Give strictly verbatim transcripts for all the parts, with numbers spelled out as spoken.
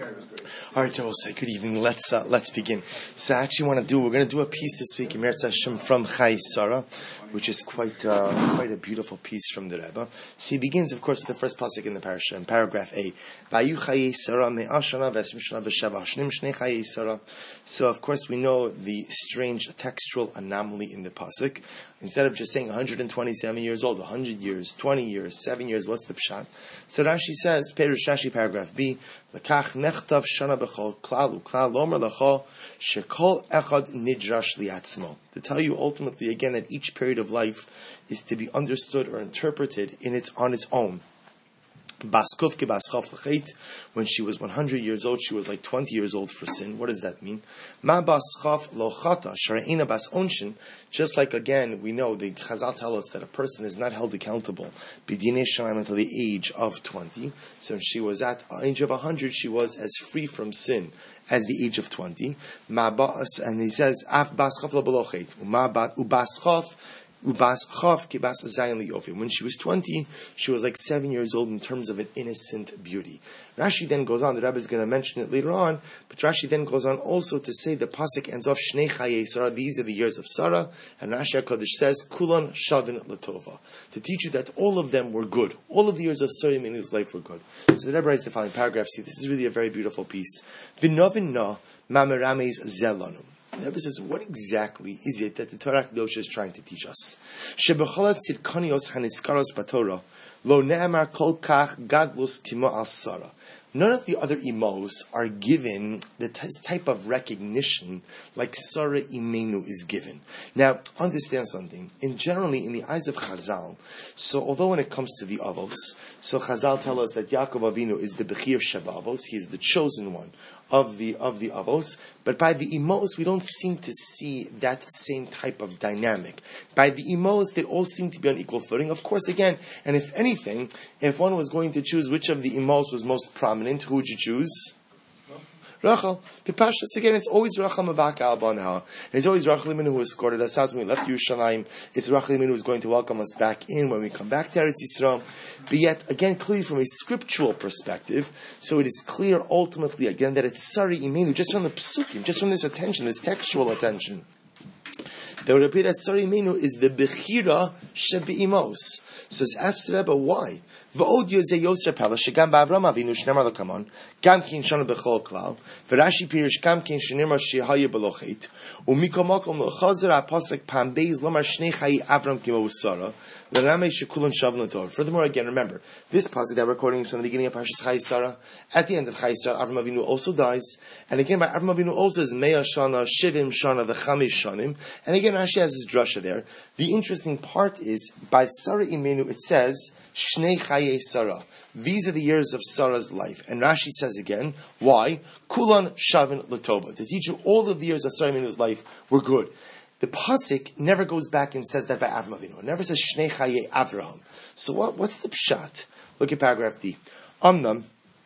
All right, Joel, say good evening. Let's uh, let's begin. So I actually want to do, we're going to do a piece this week in Meretz Hashem from Chayei Sarah, which is quite uh, quite a beautiful piece from the Rebbe. So he begins, of course, with the first pasuk in the parasha, in paragraph A. Vayu Chayei Sarah me'ah shana v'esrim shana v'sheva hashnim shnei Chayei Sarah. So, of course, we know the strange textual anomaly in the pasuk. Instead of just saying one hundred twenty-seven years old, one hundred years, twenty years, seven years, what's the pshat? So Rashi says, Perush Rashi, paragraph B, L'kach nechtav shana b'chol klal u'klal lomer l'chol shekol echad nidrash liatzmo. To tell you ultimately again that each period of life is to be understood or interpreted in its on its own. Baskuf ke baschaf l'chait, when she was one hundred years old, she was like twenty years old for sin. What does that mean? Ma baschaf lo chata shara'ina bas onshin. Just like again, we know the Chazal tell us that a person is not held accountable b'dinei shamayim until the age of twenty. So when she was at the age of one hundred, she was as free from sin as the age of twenty. Ma bas, and he says af baschaf lo belochet uma bat ubaschaf. When she was twenty, she was like seven years old in terms of an innocent beauty. Rashi then goes on, the Rebbe is going to mention it later on, but Rashi then goes on also to say the pasuk ends off, Shnei Chayei Sarah, these are the years of Sarah, and Rashi HaKadosh says, Kulan Shavin Latova, to teach you that all of them were good. All of the years of Sarah Imenu's life were good. So the Rebbe writes the following paragraph, see, this is really a very beautiful piece. V'novin na mamerames zelanu. The Rebbe says, what exactly is it that the Torah Kedosh is trying to teach us? Shebecholat tzidkanios haniskaros batorah, lo ne'amar kol kach gadlus kimo al Sarah. None of the other imos are given the t- type of recognition like Sarah Imenu is given. Now, understand something. In generally, in the eyes of Chazal, so although when it comes to the Avos, so Chazal tell us that Yaakov Avinu is the Bechir Sheva Avos, he is the chosen one of the of the Avos, but by the Imos, we don't seem to see that same type of dynamic. By the Imos, they all seem to be on equal footing. Of course, again, and if anything, if one was going to choose which of the Imos was most prominent, who would you choose? Rachel. Pipashas, again, it's always Rachel Mavaka al Banha. It's always Rachel Imenu who escorted us out when we left Yerushalayim. It's Rachel Imenu who is going to welcome us back in when we come back to Eretz Yisrael. But yet, again, clearly from a scriptural perspective, so it is clear ultimately, again, that it's Sari Imenu, just from the psukim, just from this attention, this textual attention. That would appear that Sari Imenu is the Bechira Shebi Imos. So it's asked the Rebbe, why? V'od yozeh Yosef Pella shegam ba'Avram Avinu shnemar l'kamon gam kin shana b'chol klal v'Rashi pirish gam kin shenimar shehaya b'lochet u'mikol makom l'chazer ha'pasuk pam beis lomar shnei chayi Avram kimo u'sara l'ramei shekulon shavon l'tor. Furthermore, again, remember this pasuk that we're quoting from the beginning of Parshas Chayei Sarah. At the end of Chayei Sarah, Avram Avinu also dies, and again by Avram Avinu also is me'ah shana, shivim shana, v'chamish shanim, and again Rashi has his drasha there. The interesting part is by Sarah Imenu it says Shnei Chayei Sarah. These are the years of Sarah's life. And Rashi says again, why? Kulan Shavin Latova. To teach you all of the years of Sarah Imenu's life were good. The pasuk never goes back and says that by Avram Avinu. It never says Shnei Chayei Avraham. So what, what's the pshat? Look at paragraph D. Amnam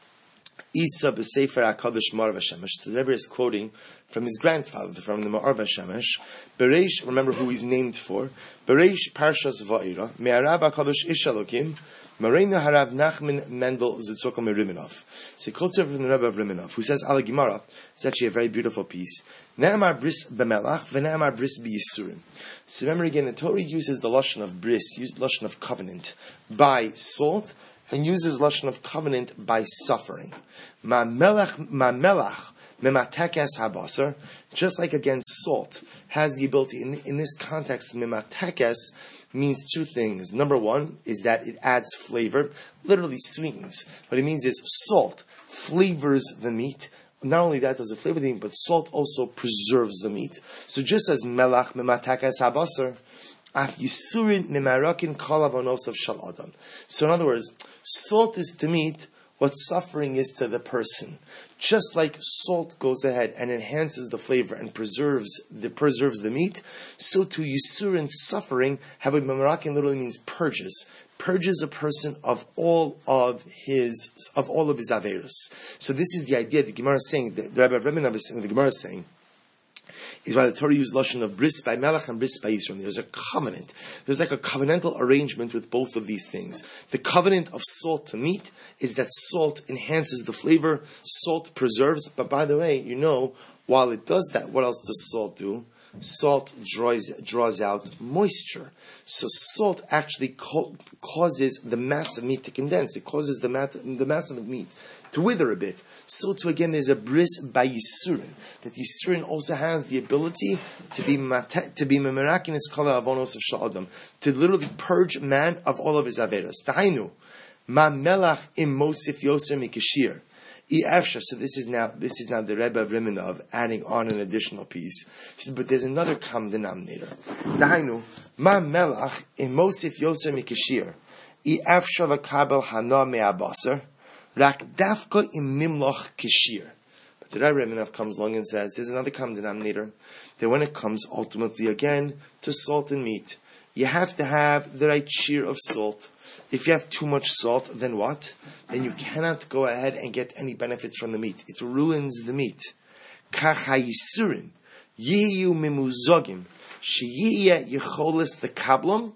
Isa b'Sefer HaKadosh Ma'or Hashemesh. So the Rebbe is quoting from his grandfather, from the Ma'or Hashemesh. Bereish, remember who he's named for. Bereish Parshas Va'ira. Me'arav HaKadosh Ish Elokim. Marina Harav Nachman Mendel Zitzokah Meriminov. So he quotes from the Rebbe of Riminov, who says, Ala Gemara, it's actually a very beautiful piece. Ne'amar bris b'melach, v'ne'amar bris b'yisurim. So remember again, the Torah uses the lashon of bris, uses the lashon of covenant, by salt, and uses lashon of covenant by suffering. Ma melach, ma melach, mematekes habasar. Just like again, salt has the ability in, in this context. Mematekes means two things. Number one is that it adds flavor, literally sweetens. What it means is salt flavors the meat. Not only that does it flavor the meat, but salt also preserves the meat. So just as melach mematekes habasar, af yisurin memarakin kalavonos of shal adam. So in other words, salt is to meat what suffering is to the person. Just like salt goes ahead and enhances the flavor and preserves the preserves the meat, so to yisurin, suffering, have a memarakin literally means purges. Purges a person of all of his of all of his averos. So this is the idea the Gemara is saying, the, the Rebbe of Riminov is saying, the Gemara is saying, is why the Torah used lashon of bris by Melech and bris by Yisrael. There's a covenant. There's like a covenantal arrangement with both of these things. The covenant of salt to meat is that salt enhances the flavor, salt preserves. But by the way, you know, while it does that, what else does salt do? Salt draws, draws out moisture. So salt actually co- causes the mass of meat to condense. It causes the, mat- the mass of the meat to wither a bit. So too again, there's a bris by Yisurin. That Yisurin also has the ability to be mate- to be memerakinis kala avonos of sha'adam, to literally purge man of all of his averas. Tahainu, ma melach im mosif yoser mikashir. So this is now this is now the Rebbe of Rimanov adding on an additional piece. He says, but there's another common denominator. Dahainu, ma melach im mosif yoser mikashir, I afshar lakabel hana me'abasar, rak dafka im nimloch kashir. But the Rebbe of Rimanov comes along and says, there's another common denominator, that when it comes ultimately again to salt and meat, you have to have the right shear of salt. If you have too much salt, then what? Then you cannot go ahead and get any benefits from the meat. It ruins the meat. Kachayisurin, yiyu mimuzogim, sheyiya yicholis the kablum,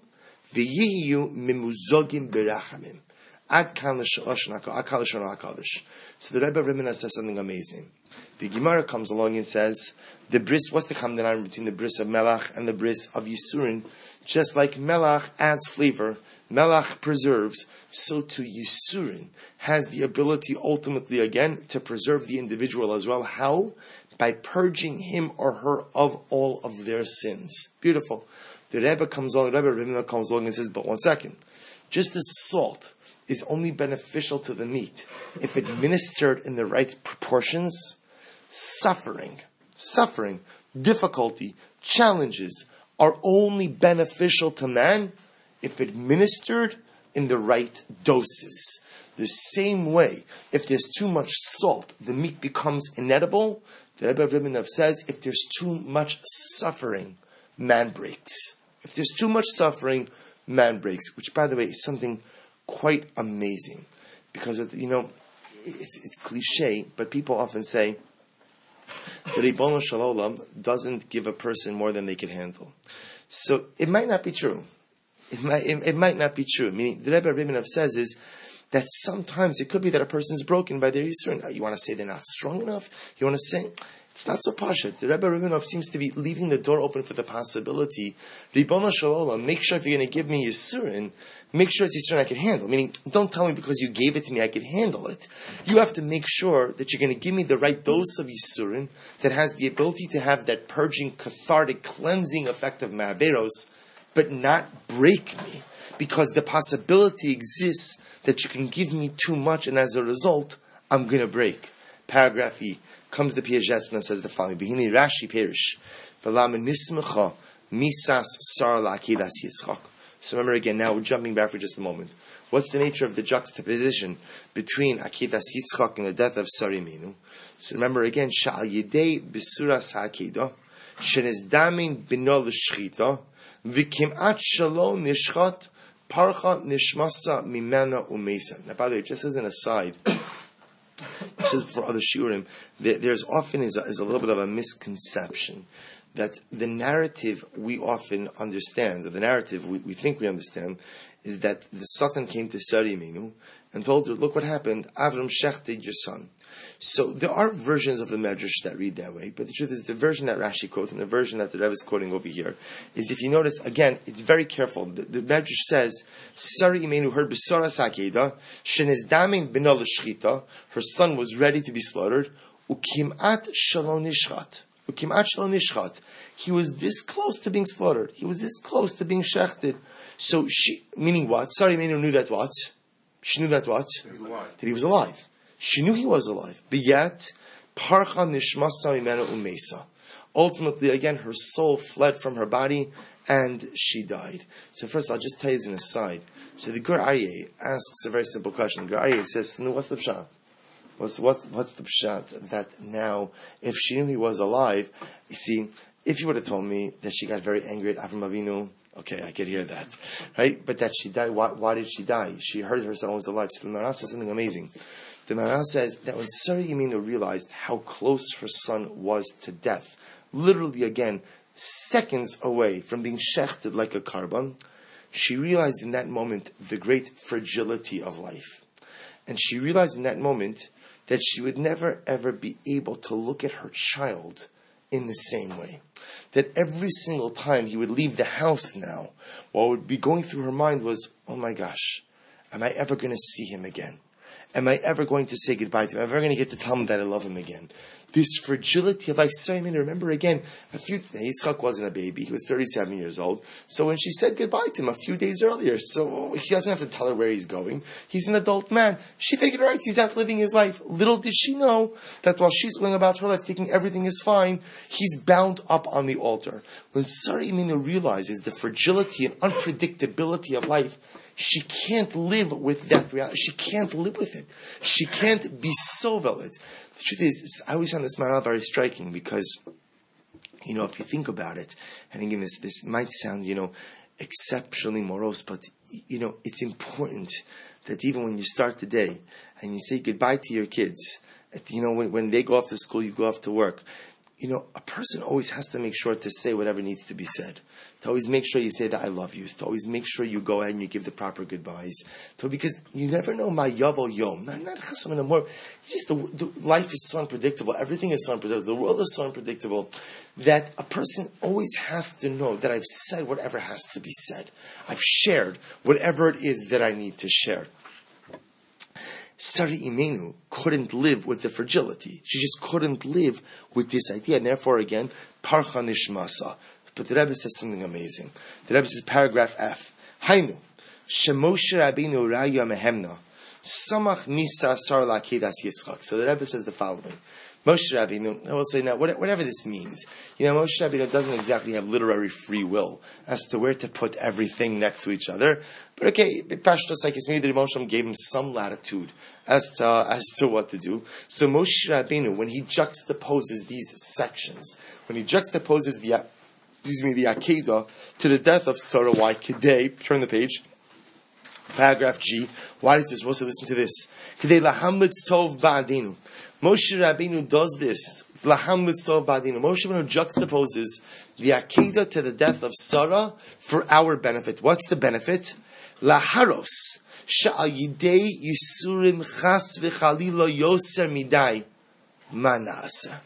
v'yiyu mimuzogim berachamim. Ad kan l'sha'osh hakadosh. So the Rebbe of Rimina says something amazing. The Gemara comes along and says, the bris, what's the common between the bris of Melach and the bris of Yisurin? Just like Melach adds flavor, Melach preserves, so too Yisurin has the ability ultimately again to preserve the individual as well. How? By purging him or her of all of their sins. Beautiful. The Rebbe comes along, the Rebbe Rimina comes along and says, but one second. Just as salt is only beneficial to the meat if administered in the right proportions, suffering, suffering, difficulty, challenges are only beneficial to man if administered in the right doses. The same way, if there's too much salt, the meat becomes inedible. The Rebbe of Rimanov says, if there's too much suffering, man breaks. If there's too much suffering, man breaks. Which, by the way, is something quite amazing. Because, you know, it's, it's cliche, but people often say, the Ribono Shel Olam doesn't give a person more than they can handle. So it might not be true. It might, it, it might not be true. Meaning, the Rebbe Rimanov says is that sometimes it could be that a person is broken by their Yisurin. You want to say they're not strong enough? You want to say it's not so pashut. The Rebbe Rimanov seems to be leaving the door open for the possibility. Ribono Shel Olam, make sure if you're going to give me Yisurin, make sure it's Yisurin I can handle. Meaning, don't tell me because you gave it to me I can handle it. You have to make sure that you're going to give me the right dose of Yisurin that has the ability to have that purging, cathartic, cleansing effect of Ma'aberos, but not break me. Because the possibility exists that you can give me too much and as a result, I'm going to break. Paragraph E. Comes the Piaget and says the following. Behini Rashi perish. V'lam nismecha misas sar la'akedas Yitzchak. So remember again, now we're jumping back for just a moment. What's the nature of the juxtaposition between Akedas Yitzchak and the death of Sar Imenu? So remember again, Sha'al Yidei B'suras HaAkedah, Shenes Damin B'no L'Shchita, V'kim'at Shalom Nishchat, Parcha Nishmasa Mimena Umesa. Now, by the way, just as an aside, this is for other shiurim, there, there's often is a, is a little bit of a misconception that the narrative we often understand, or the narrative we, we think we understand, is that the Satan came to Sar Imenu and told her, look what happened, Avram shechted your son. So there are versions of the Medrash that read that way, but the truth is the version that Rashi quotes and the version that the Rebbe is quoting over here is, if you notice, again, it's very careful. The, the Medrash says, Sar Imenu heard B'saras HaAkedah, Shenes Damin B'no L'Shchita, her son was ready to be slaughtered, Ukimat Shalom Nishchat. Ukimat Shalom Nishchat. He was this close to being slaughtered. He was this close to being shechted. So she, meaning what? Sar Imenu knew that what? She knew that what? That he was alive. That he was alive. She knew he was alive. But yet, Parcha Nishmasa Mimena Umesa. Ultimately, again, her soul fled from her body and she died. So first, I'll just tell you as an aside. So the Gur Aryeh asks a very simple question. Gur Aryeh says, no, what's the pshat? What's, what's, what's the pshat that now, if she knew he was alive, you see, if you would have told me that she got very angry at Avram Avinu, okay, I could hear that. Right? But that she died, why, why did she die? She heard her son was alive. So the Maharal says something amazing. The Maharal says that when Sar Imenu realized how close her son was to death, literally again, seconds away from being shechted like a carbon, she realized in that moment the great fragility of life. And she realized in that moment that she would never ever be able to look at her child in the same way. That every single time he would leave the house now, what would be going through her mind was, oh my gosh, am I ever going to see him again? Am I ever going to say goodbye to him? Am I ever going to get to tell him that I love him again? This fragility of life. So I mean, remember again, a few, Yitzchak wasn't a baby. He was thirty-seven years old. So when she said goodbye to him a few days earlier, so he doesn't have to tell her where he's going. He's an adult man. She figured, all right, he's out living his life. Little did she know that while she's going about her life thinking everything is fine, he's bound up on the altar. When Sarah Imenu realizes the fragility and unpredictability of life, she can't live with that reality. She can't live with it. She can't be so valid. The truth is, I always found this matter very striking because, you know, if you think about it, and again, this, this might sound, you know, exceptionally morose, but, you know, it's important that even when you start the day and you say goodbye to your kids, you know, when, when they go off to school, you go off to work, you know, a person always has to make sure to say whatever needs to be said. To always make sure you say that I love you. To always make sure you go ahead and you give the proper goodbyes. To, because you never know my yavo yom. Not, not chasam and more. Just the, the life is so unpredictable. Everything is so unpredictable. The world is so unpredictable that a person always has to know that I've said whatever has to be said. I've shared whatever it is that I need to share. Sarah Imenu couldn't live with the fragility. She just couldn't live with this idea. And therefore, again, parcha nishmasa. But the Rebbe says something amazing. The Rebbe says, paragraph F. Hainu, Shemoshe Rabbeinu raya mehemna, samach nisa sar lakedas Yitzchak. So the Rebbe says the following. Moshe Rabbeinu, I will say now, whatever this means, you know, Moshe Rabbeinu doesn't exactly have literary free will as to where to put everything next to each other. But okay, Pashtos, like it's maybe the Moshe gave him some latitude as to, uh, as to what to do. So Moshe Rabbeinu, when he juxtaposes these sections, when he juxtaposes the, excuse me, the Akedah to the death of Sarah, why? Kedei, turn the page, paragraph G, why is this? We'll listen to this. Kedei lahamlitz tov ba'adinu. Moshe Rabbeinu does this. Laham litztov ba'adinu. Moshe Rabbeinu juxtaposes the Akedah to the death of Sarah for our benefit. What's the benefit? Laharos sha'al yidei yisurim chas v'chalila yoser midai manasa.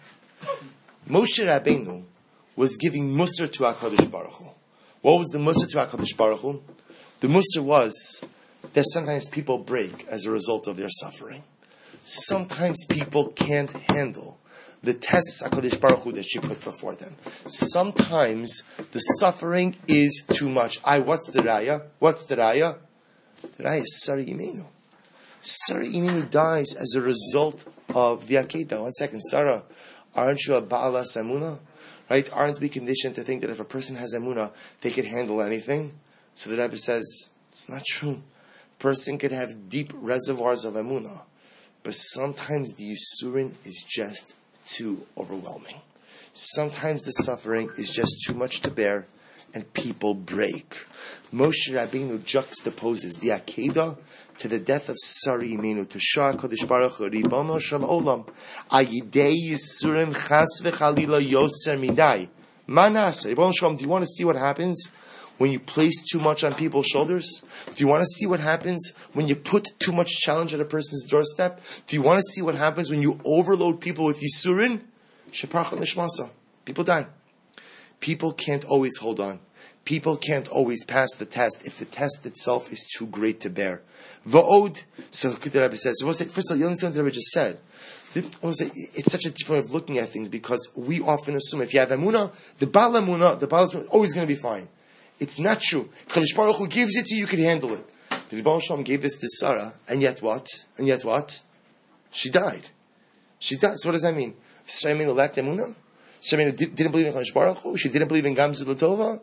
Moshe Rabbeinu was giving Musar to HaKadosh Baruch Hu. What was the Musar to HaKadosh Baruch Hu? The Musar was that sometimes people break as a result of their suffering. Sometimes people can't handle the tests HaKadosh Baruch Hu that she put before them. Sometimes the suffering is too much. I, what's the raya? What's the raya? The raya is Sarah Imenu. Sarah Imenu dies as a result of the Akedah. One second, Sarah, aren't you a Ba'alas Emunah? Right? Aren't we conditioned to think that if a person has Emunah, they can handle anything? So the Rebbe says, it's not true. A person could have deep reservoirs of Emunah, but sometimes the Yisurin is just too overwhelming. Sometimes the suffering is just too much to bear, and people break. Moshe Rabbeinu juxtaposes the Akedah to the death of Sarah Imenu, to Shah Kodesh Baruch Hu, Ribono Shel Olam, Ayidei Yisurim Chas V'Chalila Yoser Midai. Manasa, Ribono Shel Olam, do you want to see what happens when you place too much on people's shoulders? Do you want to see what happens when you put too much challenge at a person's doorstep? Do you want to see what happens when you overload people with Yisurin? Sheparcha Nishmasa. People die. People can't always hold on. People can't always pass the test if the test itself is too great to bear. Va'od, so the Rebbe says, so we'll say, first of all, you understand what the Rebbe just said. We'll say, it's such a different way of looking at things because we often assume if you have Emunah, the Baal Emunah, the Baal is always going to be fine. It's not true. If Kadosh Baruch Hu gives it to you, you can handle it. The Rebbe Shalom gave this to Sarah, and yet what? And yet what? She died. She died. So what does that mean? Sarah lacked Emunah? Sarah didn't believe in Kadosh Baruch Hu? She didn't believe in Gamzu L'Tova?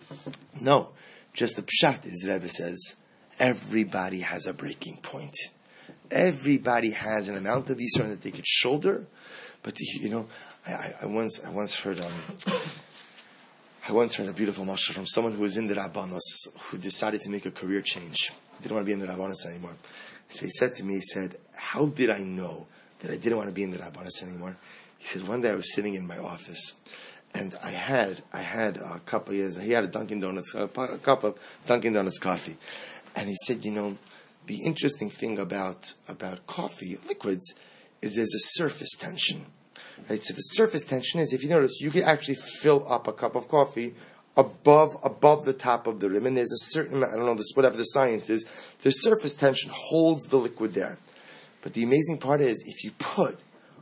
No. Just the pshat is, the Rebbe says, everybody has a breaking point. Everybody has an amount of Yisrael that they could shoulder. But, you know, I, I, I once I once heard... Um, I once heard a beautiful mashal from someone who was in the Rabbanos, who decided to make a career change. He didn't want to be in the Rabbanos anymore. So he said to me, he said, how did I know that I didn't want to be in the Rabbanos anymore? He said, one day I was sitting in my office, And I had, I had a couple of years, he had a Dunkin' Donuts, a, a cup of Dunkin' Donuts coffee. And he said, you know, the interesting thing about, about coffee, liquids, is there's a surface tension. Right? So the surface tension is, if you notice, you can actually fill up a cup of coffee above, above the top of the rim. And there's a certain amount, I don't know, this, whatever the science is, the surface tension holds the liquid there. But the amazing part is, if you put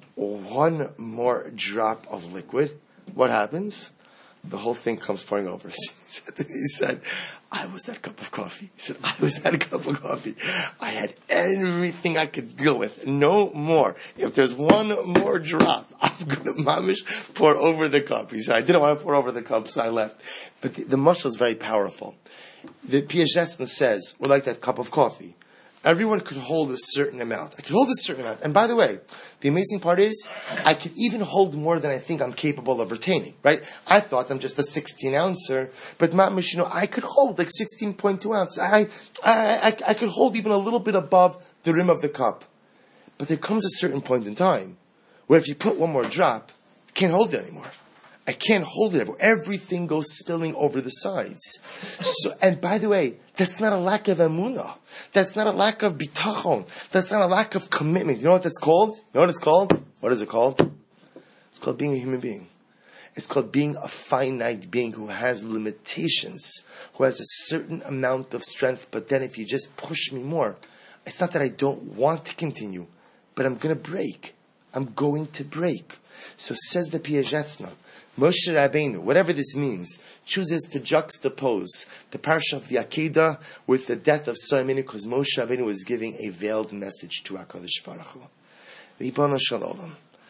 one more drop of liquid, what happens? The whole thing comes pouring over. He said, he said, I was that cup of coffee. He said, I was that cup of coffee. I had everything I could deal with. No more. If there's one more drop, I'm going to mamish pour over the cup. He said, I didn't want to pour over the cup, so I left. But the, the mushal is very powerful. The Piagetson says, we're like that cup of coffee. Everyone could hold a certain amount. I could hold a certain amount. And by the way, the amazing part is, I could even hold more than I think I'm capable of retaining, right? I thought I'm just a sixteen ouncer, but mamish, you know, I could hold like sixteen point two ounces. I, I, I, I could hold even a little bit above the rim of the cup. But there comes a certain point in time where if you put one more drop, you can't hold it anymore. I can't hold it anymore. Everything goes spilling over the sides. So, and by the way, that's not a lack of emunah. That's not a lack of bitachon. That's not a lack of commitment. You know what that's called? You know what it's called? What is it called? It's called being a human being. It's called being a finite being who has limitations, who has a certain amount of strength, but then if you just push me more, it's not that I don't want to continue, but I'm going to break. I'm going to break. So says the Piagetson, Moshe Rabbeinu, whatever this means, chooses to juxtapose the parsha of the Akedah with the death of Sarah because Moshe Rabbeinu was giving a veiled message to HaKadosh Baruch Hu. Ribono shel olam,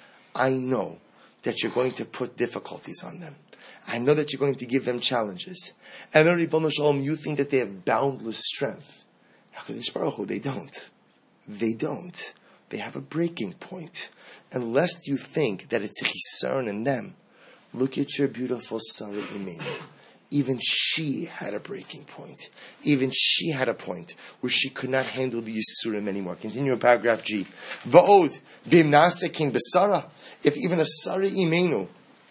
I know that you're going to put difficulties on them. I know that you're going to give them challenges. And Ribono shel olam, you think that they have boundless strength. HaKadosh Baruch Hu, they don't. They don't. They have a breaking point. Unless you think that it's a chisaron in them, look at your beautiful Sarah Imenu. Even she had a breaking point. Even she had a point where she could not handle the Yisurim anymore. Continue in paragraph G. Va'od b'imnase king b'sara. If even a Sarah Imenu,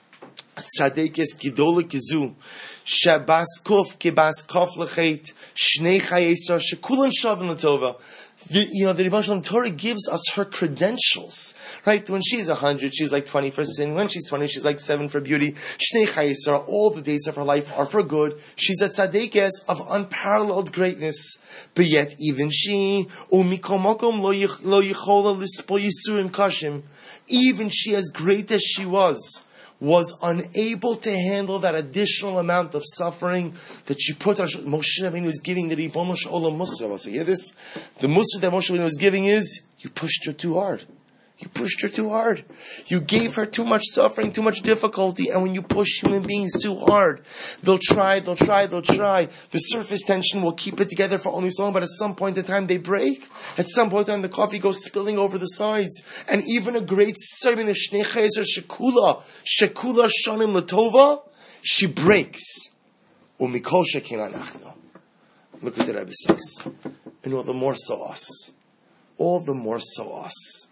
tzadekes gidola kizu, shabas kuf kibas kof lechet, shnei chayesra shekulan shavin l'tova. The, you know, the Rebbe Shalom Torah gives us her credentials, right? When she's a hundred, she's like twenty for sin. When she's twenty, she's like seven for beauty. Shnei chayesra, all the days of her life are for good. She's a tzadekes of unparalleled greatness. But yet, even she, umikomokom lo yichola lispo yisurim kashim, even she, as great as she was, was unable to handle that additional amount of suffering that she put on. Moshe Rabbeinu was giving the Ribono shel olam Musar. So hear this? The Musar that Moshe Rabbeinu was giving is, you pushed her too hard. You pushed her too hard. You gave her too much suffering, too much difficulty, and when you push human beings too hard, they'll try, they'll try, they'll try. The surface tension will keep it together for only so long, but at some point in time they break. At some point in time the coffee goes spilling over the sides. And even a great sermon, the Shnei Chayeser Shekula, Shekula Shanim Latova, she breaks. Umikol Shekin Anachno. Look what the Rebbe says. And all the more so us. All the more so us.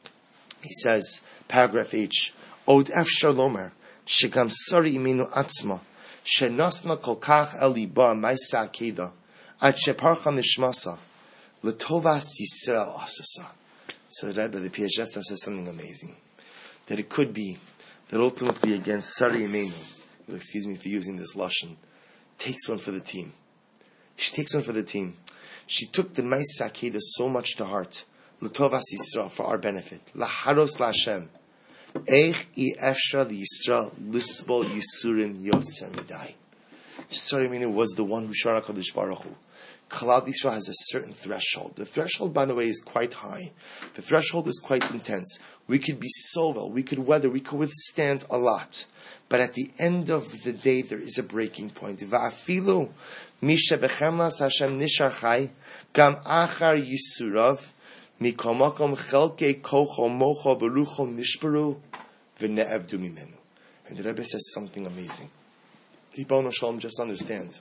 He says, paragraph H, Od efshar lomer, shegam sari imenu atzma, shenasna kol kach el liba ma'isa akeda, ad sheparcha nishmasa, letovas Yisrael asasa. So the Rebbe, the Piagetson, says something amazing. That it could be that ultimately against Sari Imenu, excuse me for using this lashon, takes one for the team. She takes one for the team. She took the ma'isa akeda so much to heart. L'tovas Yisrael, for our benefit. Laharos la'Hashem. Eich I efshar l'Yisrael lisbol Yisurim yosem v'dai. Sarah Imenu was the one who shara HaKadosh Baruch Hu. Klal Yisrael has a certain threshold. The threshold, by the way, is quite high. The threshold is quite intense. We could be so well, we could weather, we could withstand a lot. But at the end of the day, there is a breaking point. Va'afilu misha b'chemlas Hashem nishar chai gam achar Yisurav mikomakom chelke kocho mocho berucho nishbaru v'ne'evdu mimenu. And the Rebbe says something amazing. Ribono shel olam, just understand.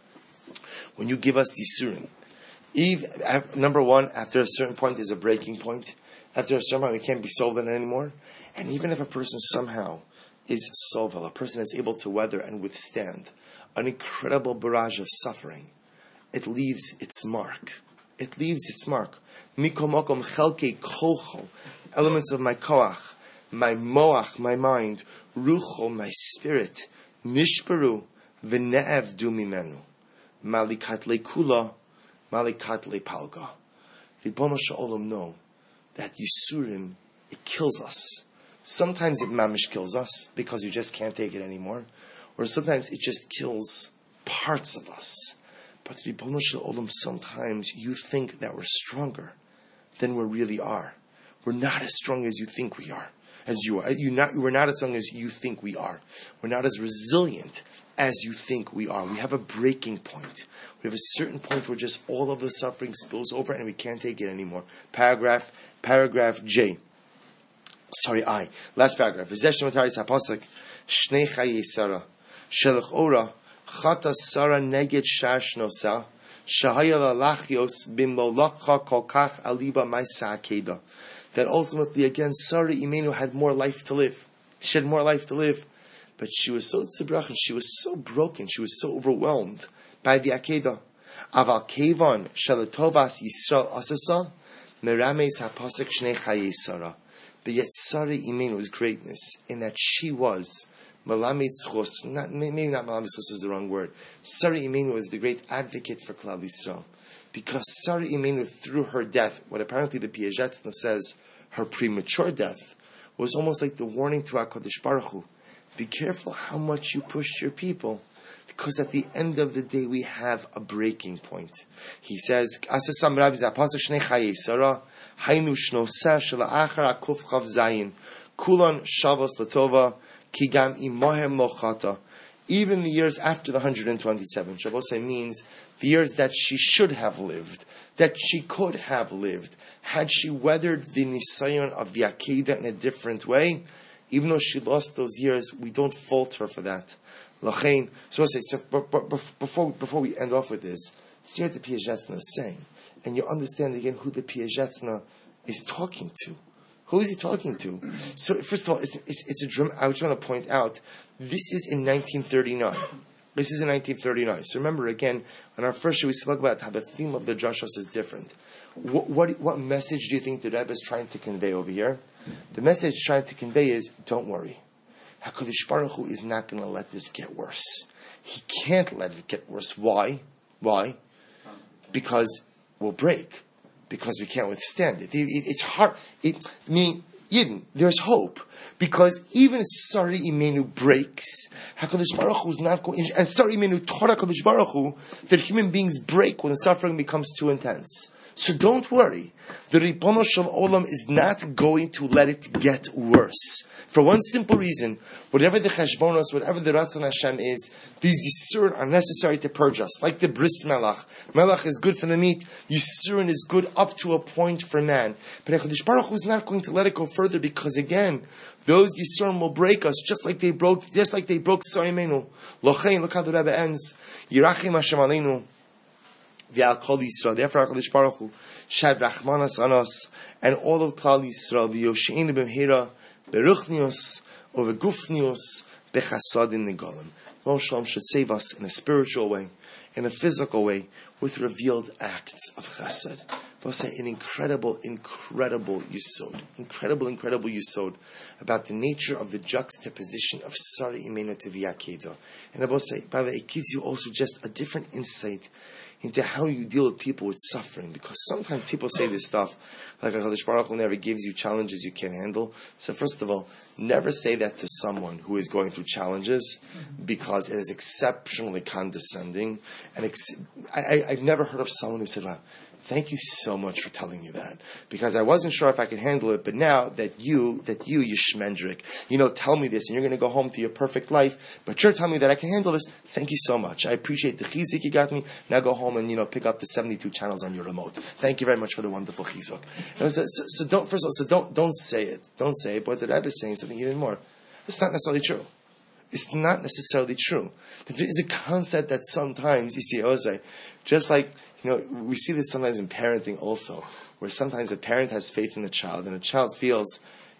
When you give us Yisurim, Eve, number one, after a certain point, there's a breaking point. After a certain point, we can't be sold in it anymore. And even if a person somehow is sovel. A person is able to weather and withstand an incredible barrage of suffering. It leaves its mark. It leaves its mark. Mikomokom chelke kolcho, elements of my koach, my moach, my mind, rucho, my spirit, nishperu, v'ne'ev du mimenu, malikat le kula, malikat le palga. Ribono sha'olam know that Yisurim, it kills us. Sometimes it mamish kills us because you just can't take it anymore. Or sometimes it just kills parts of us. But Ribono sha'olam, sometimes you think that we're stronger than we really are. We're not as strong as you think we are. As you are. You not, we're not as strong as you think we are. We're not as resilient as you think we are. We have a breaking point. We have a certain point where just all of the suffering spills over and we can't take it anymore. Paragraph, paragraph J. Sorry, I. Last paragraph. V'zeh shemataris hapasek, shnei chaye Sarah, shelech ora, chata Sarah neged shashnosa, shahaya lalachios bimlolakha kolkach aliba maisa akeda. That ultimately, again, Sarah Imenu had more life to live. She had more life to live. But she was so tzibrach and she was so broken, she was so overwhelmed by the Akedah. Aval kevan shalatovas Yisrael asasa, merames hapasek shnei chaye Sarah. But yet Sarah Imenu's greatness in that she was Malamit Chos, not maybe not Malamit Chos is the wrong word. Sarah Imenu was the great advocate for Klal Yisrael. Because Sarah Imenu, through her death, what apparently the Piagetna says, her premature death, was almost like the warning to HaKadosh Baruch Hu. Be careful how much you push your people, because at the end of the day we have a breaking point. He says, Asasam Rabbi Zapasach Shnei Chaye Sarah, Hainu Shnoseh Shala'achar Akuf Chav Zayin, Kulon Shavos Latova, Kigam Imohem Lochata. Even the years after the one hundred twenty-seven, Shabbosai means the years that she should have lived, that she could have lived, had she weathered the nisayon of the Akedah in a different way. Even though she lost those years, we don't fault her for that. Lachain. So I say, so before before we end off with this, see what the Piagetna is saying, and you understand again who the Piagetna is talking to. Who is he talking to? So first of all, it's, it's, it's a drum. I just want to point out, this is in nineteen thirty-nine. This is in nineteen thirty-nine. So remember again, on our first show we spoke about how the theme of the drashos is different. What, what what message do you think the Rebbe is trying to convey over here? The message trying to convey is, don't worry. HaKadosh Baruch Hu is not going to let this get worse. He can't let it get worse. Why? Why? Because we'll break. Because we can't withstand it. it, it it's hard. It, I mean, Yidden, there's hope. Because even if Sarah Imenu breaks, HaKadosh Baruch Hu is not going, and Sarah Imenu taught HaKadosh Baruch Hu that human beings break when the suffering becomes too intense. So don't worry. The Ribono Shel Olam is not going to let it get worse. For one simple reason, whatever the cheshbonos, whatever the Ratzon Hashem is, these Yisurin are necessary to purge us. Like the bris melach. Melach is good for the meat. Yisurin is good up to a point for man. But HaKadosh Baruch Hu is not going to let it go further because again, those Yisurin will break us just like they broke, just like they broke Sarah Imenu. Lochein, look how the Rebbe ends. Yirachim Hashem Aleinu. V'al Kol Yisrael, therefore HaKadosh Baruch Hu, Shad Rachmanas Anos, and all of Klal Yisrael, V'yosheinu b'mhira, Beruchnios, or V'gufnios, Bechasadin Negolim. Moshe Shalom should save us in a spiritual way, in a physical way, with revealed acts of chesed. We'll say an incredible, incredible yisod, incredible, incredible yisod about the nature of the juxtaposition of Sarah Imenu to the Akedah. And I will say, by the way, it gives you also just a different insight into how you deal with people with suffering. Because sometimes people say this stuff, like HaKadosh Baruch Hu never gives you challenges you can't handle. So first of all, never say that to someone who is going through challenges, because it is exceptionally condescending. And ex- I, I, I've never heard of someone who said, wow, thank you so much for telling me that, because I wasn't sure if I could handle it, but now that you, that you, you shmendrik, you know, tell me this, and you're going to go home to your perfect life, but you're telling me that I can handle this, thank you so much. I appreciate the chizik you got me. Now go home and, you know, pick up the seventy-two channels on your remote. Thank you very much for the wonderful chizuk. So, so, so don't, first of all, so don't, don't say it. Don't say it, but the Rebbe is saying something even more. It's not necessarily true. It's not necessarily true. There is a concept that sometimes, you see, Ozai, just like, you know, we see this sometimes in parenting also, where sometimes a parent has faith in the child, and a child feels,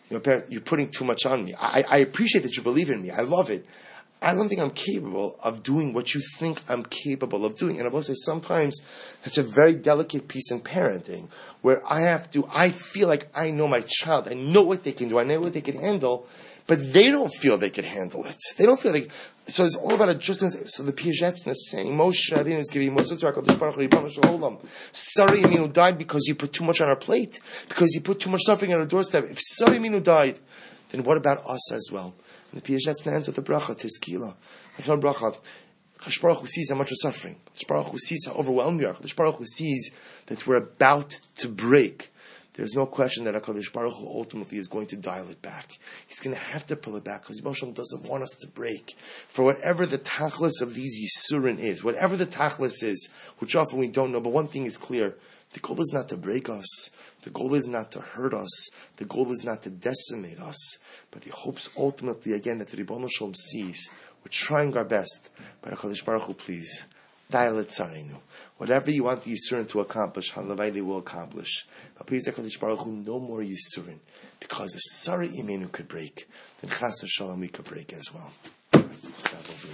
You know, parent, you're putting too much on me. I, I appreciate that you believe in me. I love it. I don't think I'm capable of doing what you think I'm capable of doing. And I will say sometimes it's a very delicate piece in parenting where I have to, I feel like I know my child. I know what they can do. I know what they can handle. But they don't feel they can handle it. They don't feel like, so it's all about adjustments. So the Piaget's is saying, Moshe Rabbeinu is giving Moshe to HaKadosh Baruch Hu, Ribono Shel Olam. Sari Aminu died because you put too much on our plate, because you put too much suffering on our doorstep. If Sari Aminu died, then what about us as well? And the Piaget's ends with the bracha, Tezkila. Like no bracha. Kadosh Baruch Hu sees how much we're suffering. Kadosh Baruch Hu sees how overwhelmed we are. Kadosh Baruch Hu sees that we're about to break. There's no question that HaKadosh Baruch Hu ultimately is going to dial it back. He's going to have to pull it back because Moshe doesn't want us to break. For whatever the tachlis of these Yisurin is, whatever the tachlis is, which often we don't know, but one thing is clear. The goal is not to break us. The goal is not to hurt us. The goal is not to decimate us. But he hopes ultimately, again, that the Ribono Shel Olam sees we're trying our best. But HaKadosh Baruch Hu, please, dial it tzarenu. Whatever you want the Yisurin to accomplish, Halavai they will accomplish. But please, HaKadosh Baruch Hu, no more Yisurin. Because if Sari Imenu could break, then Chas v'Shalom we could break as well. Stop over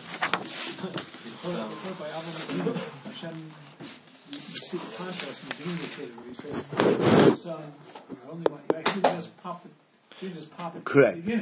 here. Hashem, you see the contrast in the beginning of the Torah where he says, son, you only want, you actually just pop it, you just pop it. Correct.